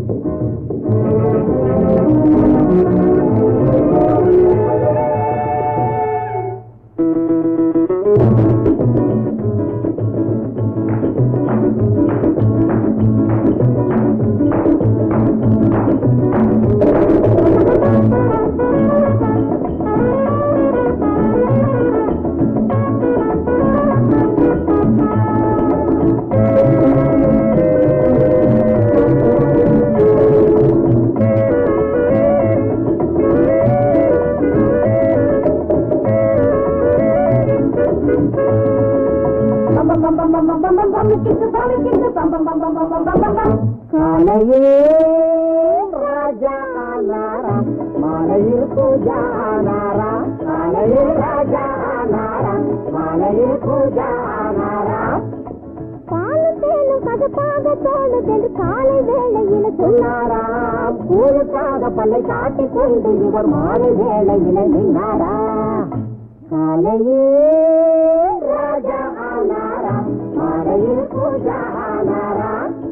காலையே ராஜா நாரா மாலையில் பூஜா நாரா காலையே ராஜா நாரா மாலையில் பூஜா நாரா பாலும் தேனும் கதப்பாக தோணுதென்று காலை வேளையில சொன்னாராம் கூழுக்காக பல்லை காட்டிக் கொண்டு இவர் மாலை வேளையில நின்றாரா காலையே ராஜா நாரா மாலையில் பூஜா நாரா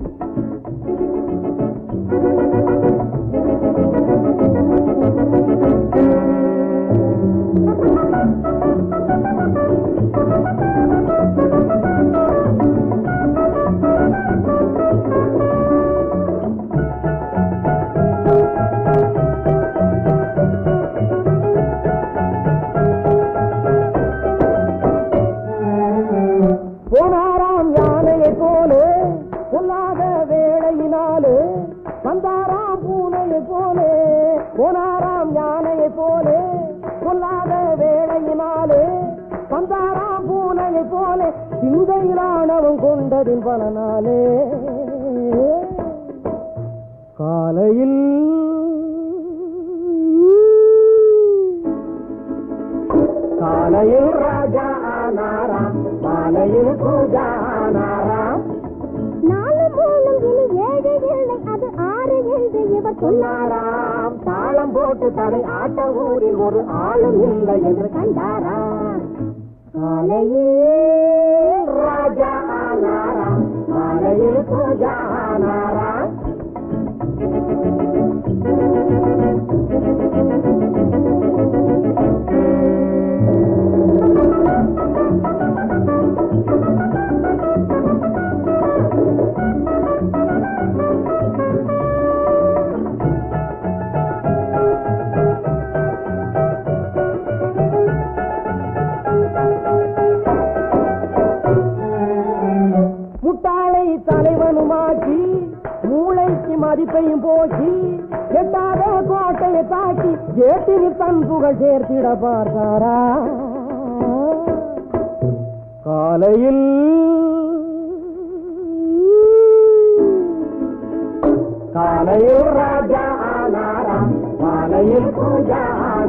போனாராம் யானையை போலே பொல்லாத வேளையினாலே வந்தாராம் பூனையை போலே போனாராம் யானையை போலே பொல்லாத வேளையினாலே வந்தாராம் பூனையை போலே சிந்தையிலானவன் கொண்டதின் பலனாலே காலையில் காலையில் ராஜா ஆனாராம் மாலையில் பூஜா ஆனாராம் நாலு மூணும் இனி 7 இல்லை அது 6 என்று இவர் சொன்னாராம் தாளம் போட்டு தலை ஆட்ட ஊரில் ஒரு ஆளும் இல்லை என்று கண்டாராம் காலையில் ராஜா ஆனாராம் மாலையில் பூஜா ஆனாராம் முட்டாளை தலைவனுமாக்கி மூளைக்கு மதிப்பையும் போக்கி எட்டாத கோட்டையை தாக்கி ஏட்டில் தன் புகழ் சேர்த்திட பார்த்தாரா காலையில் காலையில் ராஜா ஆனாராம் மாலையில் பூஜா